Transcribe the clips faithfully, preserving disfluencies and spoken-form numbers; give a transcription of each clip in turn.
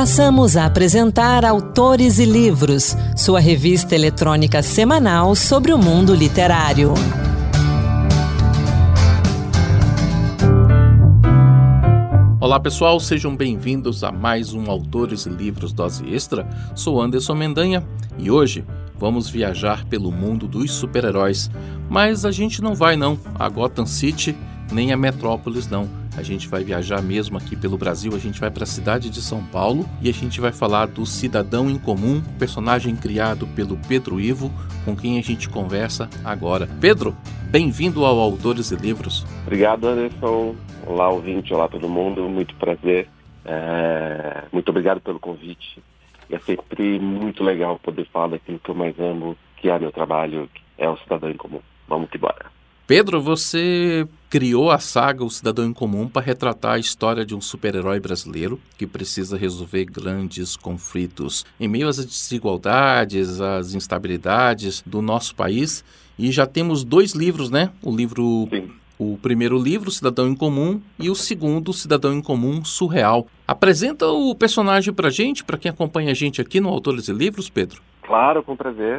Passamos a apresentar Autores e Livros, sua revista eletrônica semanal sobre o mundo literário. Olá pessoal, sejam bem-vindos a mais um Autores e Livros Dose Extra. Sou Anderson Mendanha e hoje vamos viajar pelo mundo dos super-heróis. Mas a gente não vai não a Gotham City nem a Metrópolis não. A gente vai viajar mesmo aqui pelo Brasil, a gente vai para a cidade de São Paulo e a gente vai falar do Cidadão em Comum, personagem criado pelo Pedro Ivo, com quem a gente conversa agora. Pedro, bem-vindo ao Autores e Livros. Obrigado, Anderson. Olá, ouvinte. Olá, todo mundo. Muito prazer. É... Muito obrigado pelo convite. É sempre muito legal poder falar daquilo que eu mais amo, que é meu trabalho, que é o Cidadão em Comum. Vamos que bora. Pedro, você criou a saga O Cidadão em Comum para retratar a história de um super-herói brasileiro que precisa resolver grandes conflitos em meio às desigualdades, às instabilidades do nosso país. E já temos dois livros, né? O livro, Sim. O primeiro livro, Cidadão em Comum, e o segundo, Cidadão em Comum Surreal. Apresenta o personagem para a gente, para quem acompanha a gente aqui no Autores e Livros, Pedro. Claro, com prazer.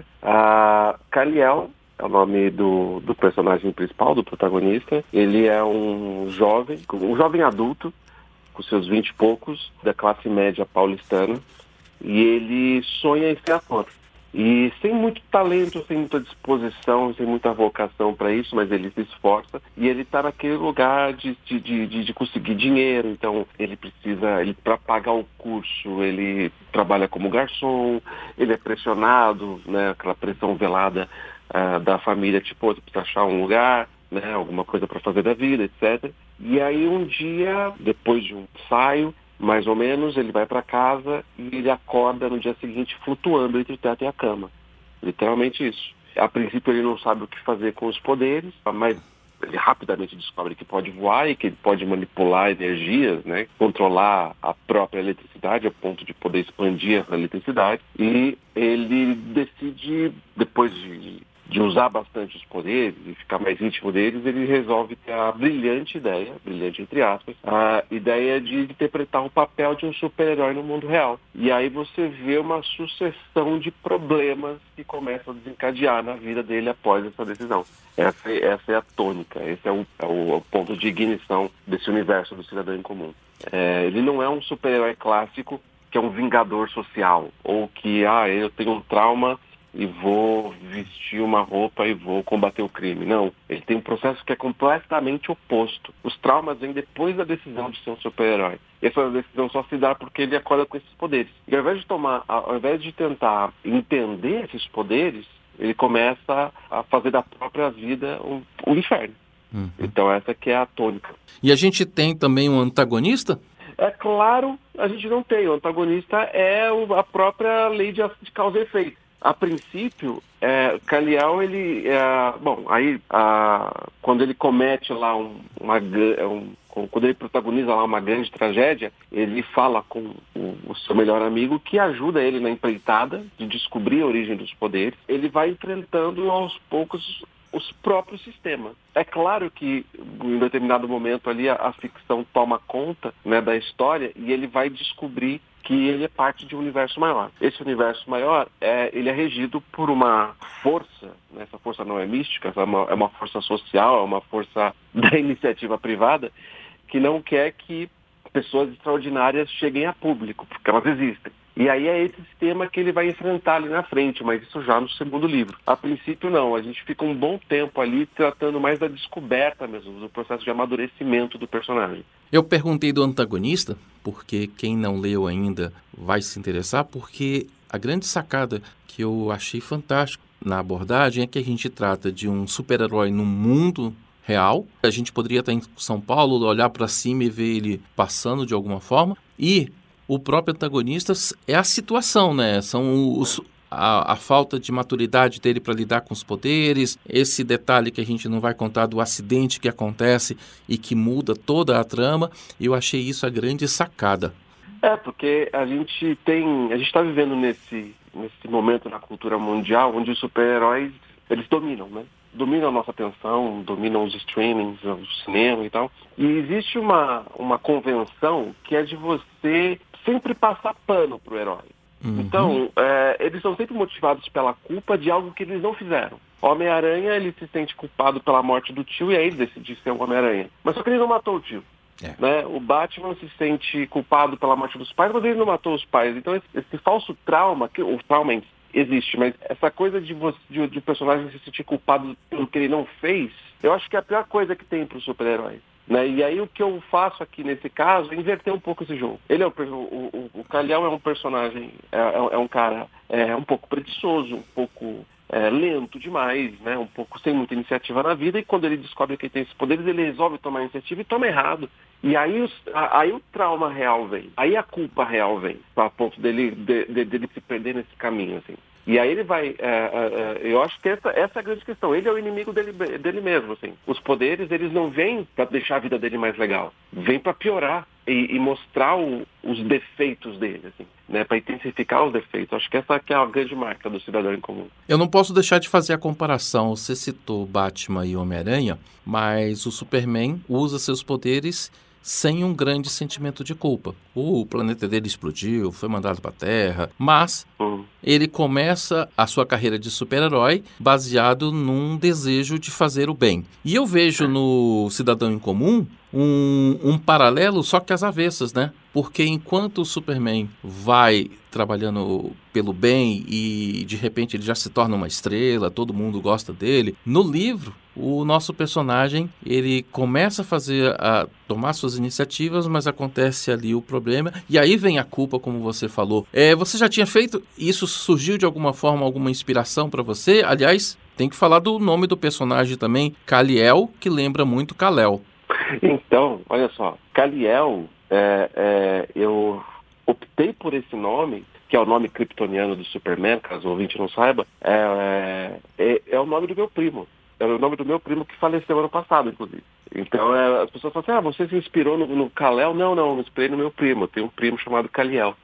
A Kal-El é o nome do, do personagem principal, do protagonista. Ele é um jovem, um jovem adulto, com seus vinte e poucos, da classe média paulistana, e ele sonha em ser ator. E sem muito talento, sem muita disposição, sem muita vocação para isso, mas ele se esforça e ele está naquele lugar de, de, de, de conseguir dinheiro. Então ele precisa, ele, para pagar o curso, ele trabalha como garçom, ele é pressionado, né, aquela pressão velada uh, da família, tipo, você precisa achar um lugar, né, alguma coisa para fazer da vida, etcétera. E aí um dia, depois de um ensaio, mais ou menos, ele vai para casa e ele acorda no dia seguinte flutuando entre o teto e a cama. Literalmente isso. A princípio ele não sabe o que fazer com os poderes, mas ele rapidamente descobre que pode voar e que ele pode manipular energias, né, controlar a própria eletricidade a ponto de poder expandir essa eletricidade. E ele decide, depois de... de usar bastante os poderes e ficar mais íntimo deles, ele resolve ter a brilhante ideia, brilhante entre aspas, a ideia de interpretar o papel de um super-herói no mundo real. E aí você vê uma sucessão de problemas que começam a desencadear na vida dele após essa decisão. Essa, essa é a tônica, esse é o, é o ponto de ignição desse universo do Cidadão em Comum. É, ele não é um super-herói clássico que é um vingador social, ou que, ah, eu tenho um trauma e vou vestir uma roupa e vou combater o crime. Não, ele tem um processo que é completamente oposto. Os traumas vêm depois da decisão de ser um super-herói. E essa decisão só se dá porque ele acorda com esses poderes. E ao invés de tomar, ao invés de tentar entender esses poderes, ele começa a fazer da própria vida um, um inferno. Uhum. Então essa que é a tônica. E a gente tem também um antagonista? É claro, a gente não tem. O antagonista é a própria lei de causa e efeito. A princípio, é, Kal-El, ele, é, bom, aí, a, quando ele comete lá um, uma, um, quando ele protagoniza lá uma grande tragédia, ele fala com o, o seu melhor amigo que ajuda ele na empreitada de descobrir a origem dos poderes. Ele vai enfrentando aos poucos os próprios sistemas. É claro que em determinado momento ali a, a ficção toma conta, né, da história e ele vai descobrir que ele é parte de um universo maior. Esse universo maior, é, ele é regido por uma força, né? Essa força não é mística, é uma, é uma força social, é uma força da iniciativa privada, que não quer que pessoas extraordinárias cheguem a público, porque elas existem. E aí é esse sistema que ele vai enfrentar ali na frente, mas isso já no segundo livro. A princípio não, a gente fica um bom tempo ali tratando mais da descoberta mesmo, do processo de amadurecimento do personagem. Eu perguntei do antagonista, porque quem não leu ainda vai se interessar, porque a grande sacada que eu achei fantástico na abordagem é que a gente trata de um super-herói no mundo real. A gente poderia estar em São Paulo, olhar para cima e ver ele passando de alguma forma, e o próprio antagonista é a situação, né? São os, a, a falta de maturidade dele para lidar com os poderes, esse detalhe que a gente não vai contar do acidente que acontece e que muda toda a trama. Eu achei isso a grande sacada. É, porque a gente tem, a gente está vivendo nesse, nesse momento na cultura mundial onde os super-heróis, eles dominam, né? Dominam a nossa atenção, dominam os streamings, o cinema e tal. E existe uma, uma convenção que é de você sempre passar pano pro herói. Uhum. Então, é, eles são sempre motivados pela culpa de algo que eles não fizeram. O Homem-Aranha, ele se sente culpado pela morte do tio e aí ele decide ser o Homem-Aranha. Mas só que ele não matou o tio. É. Né? O Batman se sente culpado pela morte dos pais, mas ele não matou os pais. Então, esse, esse falso trauma, que o trauma existe, mas essa coisa de, você, de, de o personagem se sentir culpado pelo que ele não fez, eu acho que é a pior coisa que tem para os super-heróis. Né? E aí o que eu faço aqui nesse caso é inverter um pouco esse jogo. Ele é o, o, o, o Kal-El é um personagem, é, é um cara é, um pouco preguiçoso, um pouco é, lento demais, né? Um pouco sem muita iniciativa na vida, e quando ele descobre que ele tem esses poderes, ele resolve tomar iniciativa e toma errado. E aí, os, a, aí o trauma real vem, aí a culpa real vem, a ponto dele, de, de, dele se perder nesse caminho, assim. E aí ele vai, é, é, eu acho que essa, essa é a grande questão. Ele é o inimigo dele, dele mesmo, assim. Os poderes, eles não vêm para deixar a vida dele mais legal. Vêm para piorar e, e mostrar o, os defeitos dele, assim, né? Para intensificar os defeitos. Acho que essa que é a grande marca do cidadão em comum. Eu não posso deixar de fazer a comparação. Você citou Batman e Homem-Aranha, mas o Superman usa seus poderes sem um grande sentimento de culpa. O planeta dele explodiu, foi mandado para a Terra, mas uhum. ele começa a sua carreira de super-herói baseado num desejo de fazer o bem. E eu vejo no Cidadão em Comum um, um paralelo, só que às avessas, né? Porque enquanto o Superman vai trabalhando pelo bem e de repente ele já se torna uma estrela, todo mundo gosta dele, no livro o nosso personagem, ele começa a fazer, a tomar suas iniciativas, mas acontece ali o problema, e aí vem a culpa, como você falou. É, você já tinha feito, isso surgiu de alguma forma, alguma inspiração para você? Aliás, tem que falar do nome do personagem também, Kal-El, que lembra muito Kal-El. Então, olha só, Kal-El, é, é, eu optei por esse nome, que é o nome kryptoniano do Superman, caso o ouvinte não saiba, é, é, é o nome do meu primo. É o nome do meu primo que faleceu ano passado, inclusive. Então, é, as pessoas falam assim, ah, você se inspirou no, no Kal-El? Não, não, eu me inspirei no meu primo. Eu tenho um primo chamado Kal-El.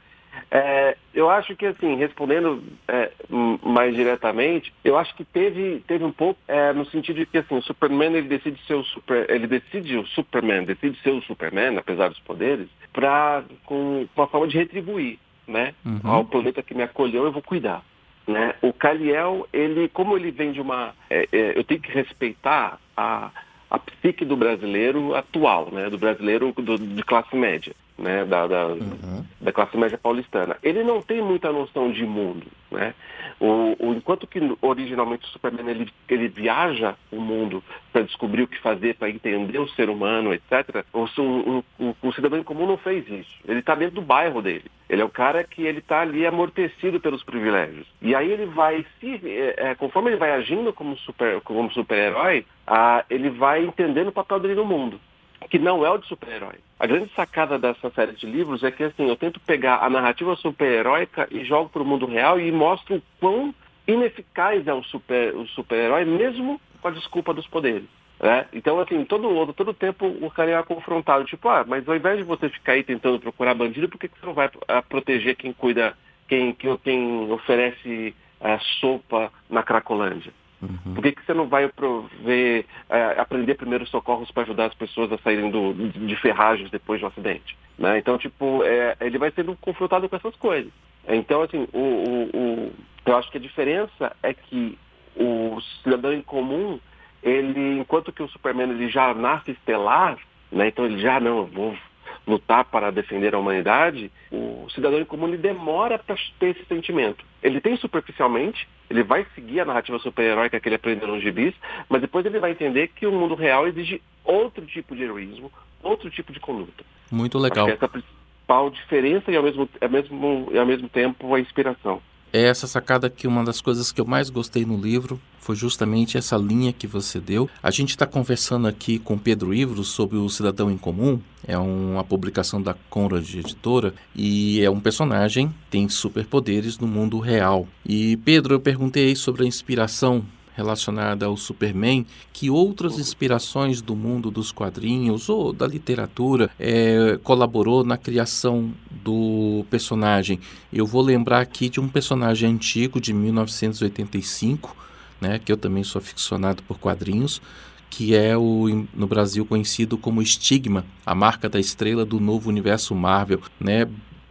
É, eu acho que, assim, respondendo é, mais diretamente, eu acho que teve, teve um pouco é, no sentido de que, assim, o Superman, ele decide ser o super, ele decide o Superman, decide ser o Superman, apesar dos poderes, pra, com uma forma de retribuir, né? Uhum. Ao planeta que me acolheu, eu vou cuidar. Né? O Kal-El, ele, como ele vem de uma... É, é, eu tenho que respeitar a, a psique do brasileiro atual, né? Do brasileiro do, de classe média, né? da, da, uhum. da classe média paulistana. Ele não tem muita noção de mundo. Né? O, o, enquanto que originalmente o Superman ele, ele viaja o mundo para descobrir o que fazer, para entender o ser humano, etcétera, o, o, o, o cidadão em comum não fez isso. Ele está dentro do bairro dele. Ele é o cara que ele está ali amortecido pelos privilégios. E aí ele vai, se, é, conforme ele vai agindo como, super, como super-herói, a, ele vai entendendo o papel dele no mundo, que não é o de super-herói. A grande sacada dessa série de livros é que, assim, eu tento pegar a narrativa super-heróica e jogo para o mundo real e mostro o quão ineficaz é o, super, o super-herói, mesmo com a desculpa dos poderes. Né? Então, assim, todo, todo tempo o cara é confrontado, tipo, ah, mas ao invés de você ficar aí tentando procurar bandido, por que você não vai a, proteger quem cuida, quem, quem, quem oferece a sopa na Cracolândia? Uhum. Por que, que você não vai prover, é, aprender primeiros socorros para ajudar as pessoas a saírem do, de ferragens depois de um acidente? Né? Então, tipo, é, ele vai sendo confrontado com essas coisas. Então, assim, o, o, o, eu acho que a diferença é que o cidadão em comum, ele, enquanto que o Superman ele já nasce estelar, né? Então ele já não, vou lutar para defender a humanidade, o cidadão em comum ele demora para ter esse sentimento. Ele tem superficialmente, ele vai seguir a narrativa super-heróica que ele aprendeu nos gibis, mas depois ele vai entender que o mundo real exige outro tipo de heroísmo, outro tipo de conduta. Muito legal. Acho que essa é a principal diferença e ao mesmo, ao mesmo, e ao mesmo tempo a inspiração. É essa sacada que uma das coisas que eu mais gostei no livro foi justamente essa linha que você deu. A gente está conversando aqui com Pedro Ivros sobre o Cidadão em Comum. É uma publicação da Conrad Editora e é um personagem que tem superpoderes no mundo real. E Pedro, eu perguntei sobre a inspiração relacionada ao Superman, que outras inspirações do mundo dos quadrinhos ou da literatura é, colaborou na criação do personagem. Eu vou lembrar aqui de um personagem antigo de mil novecentos e oitenta e cinco, né, que eu também sou aficionado por quadrinhos, que é o, no Brasil conhecido como Estigma, a marca da estrela do novo universo Marvel, né?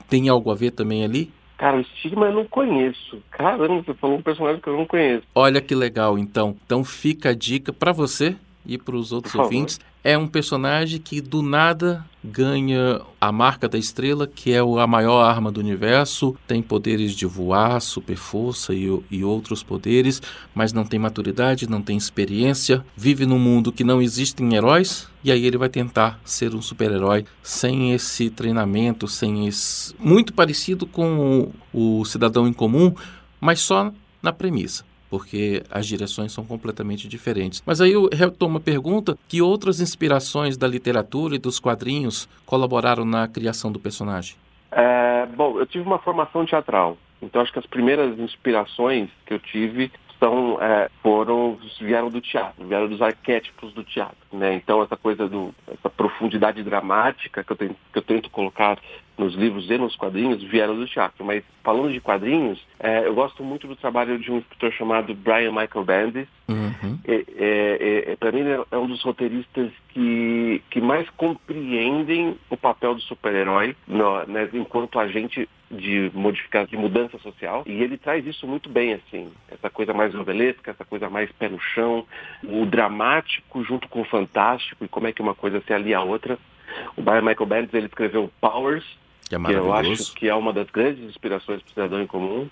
tem algo a ver também ali? Cara, o estigma eu não conheço. Caramba, você falou um personagem que eu não conheço. Olha que legal, então. Então fica a dica para você e para os outros ouvintes. É um personagem que do nada ganha a marca da estrela, que é a maior arma do universo, tem poderes de voar, super força e, e outros poderes, mas não tem maturidade, não tem experiência, vive num mundo que não existem heróis, e aí ele vai tentar ser um super-herói sem esse treinamento, sem esse... muito parecido com o, o Cidadão em Comum, mas só na premissa, porque as direções são completamente diferentes. Mas aí eu retomo a pergunta, que outras inspirações da literatura e dos quadrinhos colaboraram na criação do personagem? É, bom, eu tive uma formação teatral, então acho que as primeiras inspirações que eu tive são, é, foram, vieram do teatro, vieram dos arquétipos do teatro, né? Então essa coisa do, essa profundidade dramática que eu tento, que eu tento colocar nos livros e nos quadrinhos vieram do teatro. Mas falando de quadrinhos, é, eu gosto muito do trabalho de um escritor chamado Brian Michael Bendis. Uhum. É, é, é, para mim é um dos roteiristas que, que mais compreendem o papel do super-herói, né, enquanto agente de modificação, de mudança social, e ele traz isso muito bem, assim, essa coisa mais novelesca, essa coisa mais pé no chão, o dramático junto com o fantástico, e como é que uma coisa se alia à outra. O Brian Michael Bendis, ele escreveu Powers, que, é que eu acho que é uma das grandes inspirações para o Cidadão em Comum.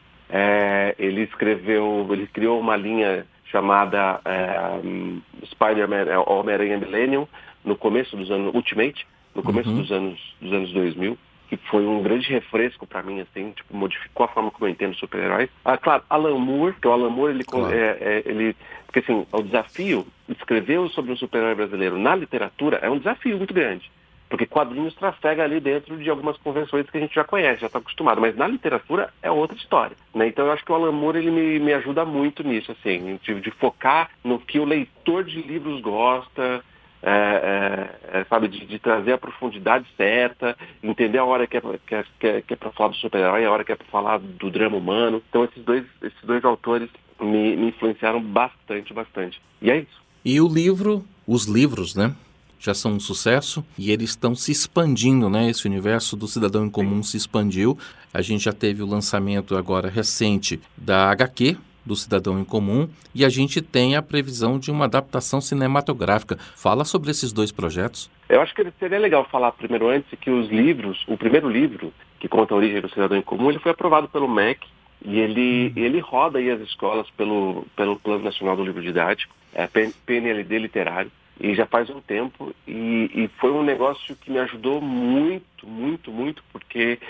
É, ele escreveu, ele criou uma linha chamada é, Spider-Man, Homem-Aranha Millennium, no começo dos anos, Ultimate, no começo uhum. dos anos dos anos dois mil, que foi um grande refresco para mim, assim, tipo, modificou a forma como eu entendo super-heróis. Ah, claro, Alan Moore, que o Alan Moore, ele, claro. é, é, ele porque assim, o desafio, escrever sobre um super-herói brasileiro na literatura é um desafio muito grande. Porque quadrinhos trafega ali dentro de algumas convenções que a gente já conhece, já está acostumado. Mas na literatura é outra história, né? Então eu acho que o Alan Moore, ele me, me ajuda muito nisso, assim, de, de focar no que o leitor de livros gosta, é, é, sabe, de, de trazer a profundidade certa, entender a hora que é, que é, que é, que é para falar do super-herói, a hora que é para falar do drama humano. Então esses dois, esses dois autores me, me influenciaram bastante, bastante. E é isso. E o livro, os livros, né? Já são um sucesso e eles estão se expandindo, né? Esse universo do Cidadão em Comum se expandiu. A gente já teve o lançamento agora recente da agá quê, do Cidadão em Comum, e a gente tem a previsão de uma adaptação cinematográfica. Fala sobre esses dois projetos. Eu acho que seria legal falar primeiro antes que os livros, o primeiro livro que conta a origem do Cidadão em Comum, ele foi aprovado pelo M E C e ele, ele roda aí as escolas pelo, pelo Plano Nacional do Livro Didático, é, P N L D literário. E já faz um tempo, e, e foi um negócio que me ajudou muito, muito, muito, porque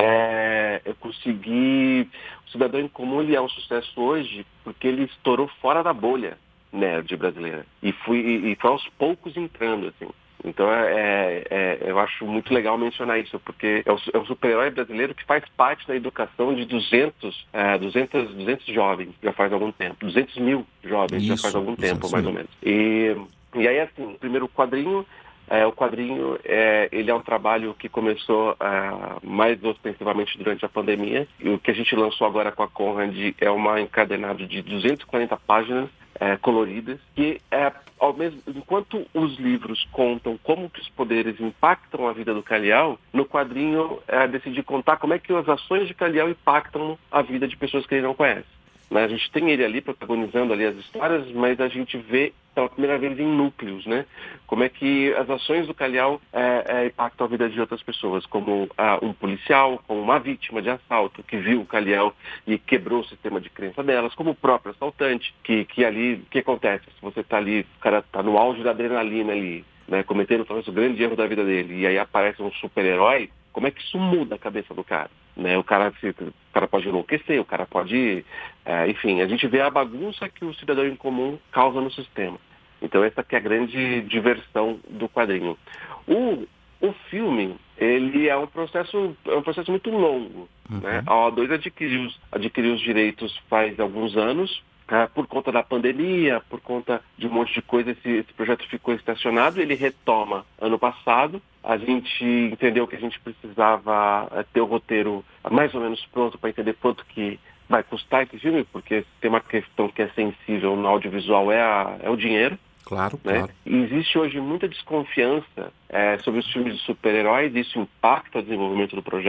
é, eu consegui... O Cidadão em Comum, ele é um sucesso hoje porque ele estourou fora da bolha nerd brasileira. E, fui, e, e foi aos poucos entrando, assim. Então é, é, eu acho muito legal mencionar isso, porque é o, é o super-herói brasileiro que faz parte da educação de duzentos, é, duzentos, duzentos jovens, já faz algum tempo. duzentos mil jovens, isso, já faz algum tempo, mais ou menos. E... E aí, assim, o primeiro quadrinho, é, o quadrinho, é, ele é um trabalho que começou é, mais ostensivamente durante a pandemia. E o que a gente lançou agora com a Conrad é uma encadernado de duzentas e quarenta páginas é, coloridas, que, é, ao mesmo, enquanto os livros contam como que os poderes impactam a vida do Kal-El, no quadrinho é, decidi contar como é que as ações de Kal-El impactam a vida de pessoas que ele não conhece. A gente tem ele ali protagonizando ali as histórias, mas a gente vê pela primeira vez em núcleos, né? Como é que as ações do Kal-El é, é, impactam a vida de outras pessoas, como ah, um policial, como uma vítima de assalto que viu o Kal-El e quebrou o sistema de crença delas, como o próprio assaltante, que, que ali, o que acontece? Se você está ali, o cara está no auge da adrenalina ali, né, cometendo talvez o grande erro da vida dele, e aí aparece um super-herói, como é que isso muda a cabeça do cara? Né? O cara, o cara pode enlouquecer, o cara pode... É, enfim, a gente vê a bagunça que o Cidadão em Comum causa no sistema. Então essa que é a grande diversão do quadrinho. O, o filme, ele é um processo, é um processo muito longo. Uhum. Né? A O A dois adquiriu, adquiriu os direitos faz alguns anos. Uh, por conta da pandemia, por conta de um monte de coisa, esse, esse projeto ficou estacionado. Ele retoma ano passado. A gente entendeu que a gente precisava uh, ter o roteiro mais ou menos pronto para entender quanto que vai custar esse filme, porque tem uma questão que é sensível no audiovisual, é, a, é o dinheiro. Claro, né? claro. E existe hoje muita desconfiança é, sobre os filmes de super-heróis, isso impacta o desenvolvimento do projeto.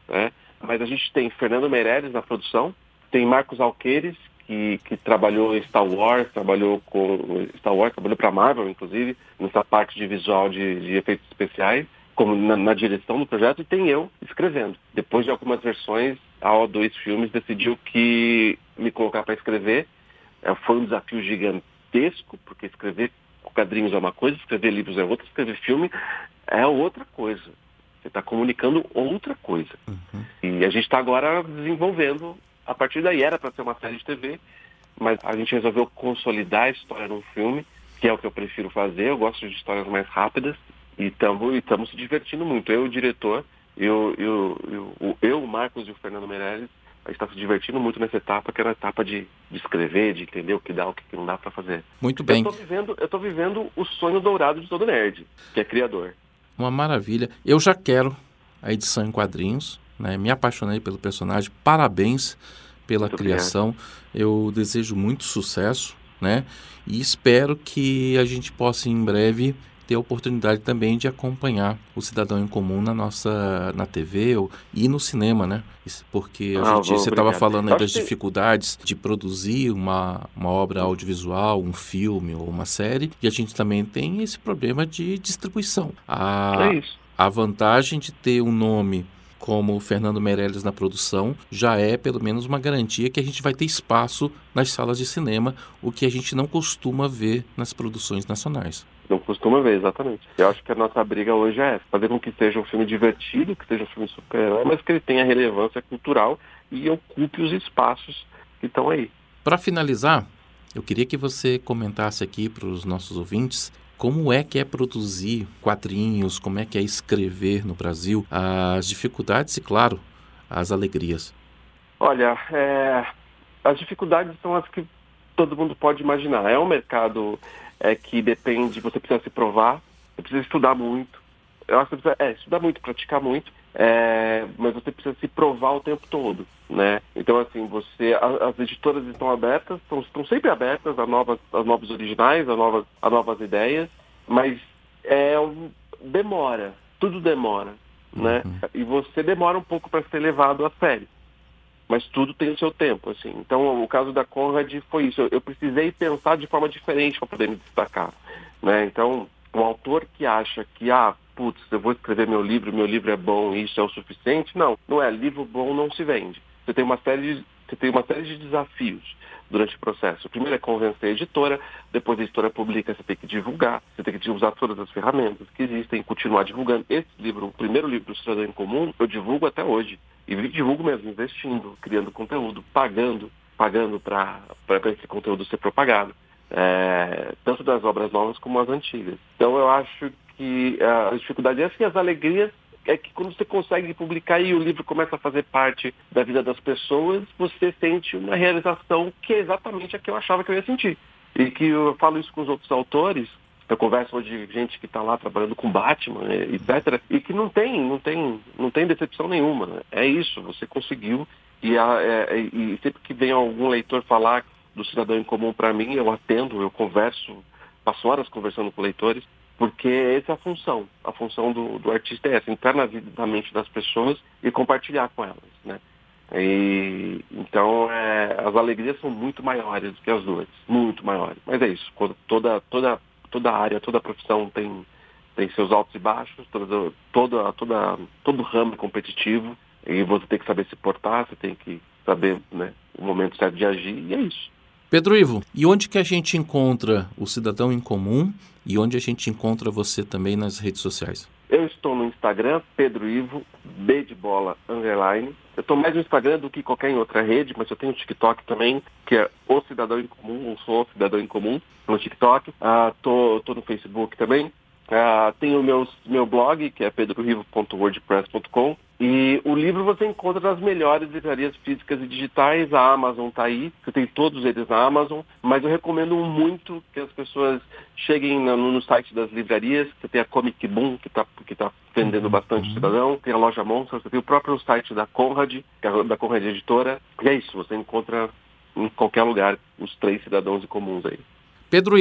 né? Mas a gente tem Fernando Meirelles na produção, tem Marcos Alqueires, que, que trabalhou em Star Wars, trabalhou com Star Wars, trabalhou para a Marvel, inclusive, nessa parte de visual de, de efeitos especiais, como na, na direção do projeto, e tem eu escrevendo. Depois de algumas versões, a O dois Filmes decidiu que me colocar para escrever. É, foi um desafio gigantesco, porque escrever quadrinhos é uma coisa, escrever livros é outra, escrever filme é outra coisa. Você está comunicando outra coisa. Uhum. E a gente está agora desenvolvendo, a partir daí era para ser uma série de T V, mas a gente resolveu consolidar a história num filme, que é o que eu prefiro fazer. Eu gosto de histórias mais rápidas e estamos se divertindo muito. Eu, o diretor, eu, eu, eu, eu, o Marcos e o Fernando Meirelles, a gente está se divertindo muito nessa etapa, que era a etapa de, de escrever, de entender o que dá, o que não dá para fazer. Muito bem. Eu estou vivendo, eu tô vivendo o sonho dourado de todo nerd, que é criador. Uma maravilha. Eu já quero a edição em quadrinhos, né? Me apaixonei pelo personagem. Parabéns pela muito criação. Obrigado. Eu desejo muito sucesso, né? E espero que a gente possa em breve ter a oportunidade também de acompanhar o Cidadão em Comum na nossa na T V ou, e no cinema, né? Porque a ah, gente, você estava falando aí das que... dificuldades de produzir uma, uma obra audiovisual, um filme ou uma série, e a gente também tem esse problema de distribuição. A, é isso. A vantagem de ter um nome como o Fernando Meirelles na produção já é pelo menos uma garantia que a gente vai ter espaço nas salas de cinema, o que a gente não costuma ver nas produções nacionais. Não costuma ver, exatamente. Eu acho que a nossa briga hoje é essa, fazer com que seja um filme divertido, que seja um filme super-herói, mas que ele tenha relevância cultural e ocupe os espaços que estão aí. Para finalizar, eu queria que você comentasse aqui para os nossos ouvintes como é que é produzir quadrinhos, como é que é escrever no Brasil, as dificuldades e, claro, as alegrias. Olha, é... as dificuldades são as que todo mundo pode imaginar. É um mercado é, que depende, você precisa se provar, você precisa estudar muito. Eu acho que você precisa é, estudar muito, praticar muito, é, mas você precisa se provar o tempo todo, né? Então, assim, você, a, as editoras estão abertas, estão, estão sempre abertas a novas, a novos originais, a novas, a novas ideias, mas é, um, demora, tudo demora, né? Uhum. E você demora um pouco para ser levado a sério, mas tudo tem o seu tempo, assim. Então, o caso da Conrad foi isso. Eu, eu precisei pensar de forma diferente para poder me destacar, né? Então, um autor que acha que, ah, putz, eu vou escrever meu livro, meu livro é bom, isso é o suficiente. Não, não é. Livro bom não se vende. Você tem uma série de, você tem uma série de desafios durante o processo. O primeiro é convencer a editora, depois a editora publica, você tem que divulgar, você tem que usar todas as ferramentas que existem, continuar divulgando. Esse livro, o primeiro livro do Cidadão em Comum, eu divulgo até hoje. E divulgo mesmo, investindo, criando conteúdo, pagando, pagando para esse conteúdo ser propagado. É, tanto das obras novas como as antigas. Então eu acho que a dificuldade é assim, as alegrias é que quando você consegue publicar e o livro começa a fazer parte da vida das pessoas, você sente uma realização que é exatamente a que eu achava que eu ia sentir. E que eu falo isso com os outros autores, eu converso hoje com gente que está lá trabalhando com Batman, etcétera, e que não tem, não tem, não tem decepção nenhuma, né? É isso, você conseguiu, e, a, é, e sempre que vem algum leitor falar do Cidadão em Comum para mim, eu atendo, eu converso, passo horas conversando com leitores, porque essa é a função. A função do, do artista é essa, entrar na vida da mente das pessoas e compartilhar com elas, né? E, então, é, as alegrias são muito maiores do que as dores, muito maiores. Mas é isso, toda, toda, toda área, toda profissão tem, tem seus altos e baixos, toda, toda, toda, todo ramo é competitivo, e você tem que saber se portar, você tem que saber, né, o momento certo de agir, e é isso. Pedro Ivo, e onde que a gente encontra o Cidadão em Comum e onde a gente encontra você também nas redes sociais? Eu estou no Instagram, Pedro Ivo, B de bola, underline. Eu estou mais no Instagram do que qualquer outra rede, mas eu tenho o TikTok também, que é o Cidadão em Comum, ou sou o Cidadão em Comum, no TikTok. Estou uh, no Facebook também. Uh, tenho o meu, meu blog, que é pedro rivo ponto wordpress ponto com. E o livro você encontra nas melhores livrarias físicas e digitais. A Amazon está aí, você tem todos eles na Amazon, mas eu recomendo muito que as pessoas cheguem no, no site das livrarias. Você tem a Comic Boom, que está que tá vendendo bastante Cidadão, tem a Loja Monstro, você tem o próprio site da Conrad, que é da Conrad Editora, e é isso, você encontra em qualquer lugar os três Cidadãos em Comuns aí. Pedro Ivo,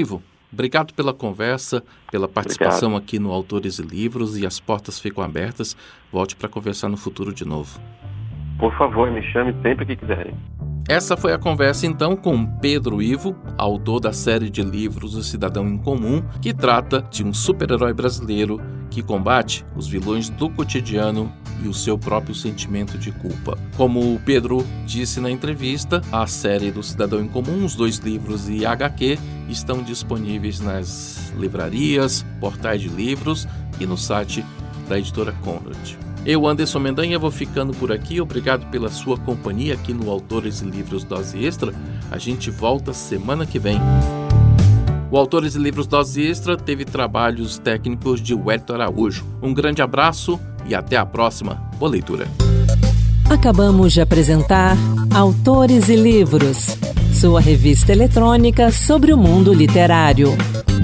Obrigado pela conversa, pela participação Obrigado. aqui no Autores e Livros, e as portas ficam abertas. Volte para conversar no futuro de novo. Por favor, me chame sempre que quiserem. Essa foi a conversa, então, com Pedro Ivo, autor da série de livros O Cidadão em Comum, que trata de um super-herói brasileiro que combate os vilões do cotidiano e o seu próprio sentimento de culpa. Como o Pedro disse na entrevista, a série do Cidadão em Comum, os dois livros e H Q, estão disponíveis nas livrarias, portais de livros e no site da editora Conrad. Eu, Anderson Mendanha, vou ficando por aqui. Obrigado pela sua companhia aqui no Autores e Livros Dose Extra. A gente volta semana que vem. O Autores e Livros Dose Extra teve trabalhos técnicos de Wellington Araújo. Um grande abraço e até a próxima. Boa leitura. Acabamos de apresentar Autores e Livros, sua revista eletrônica sobre o mundo literário.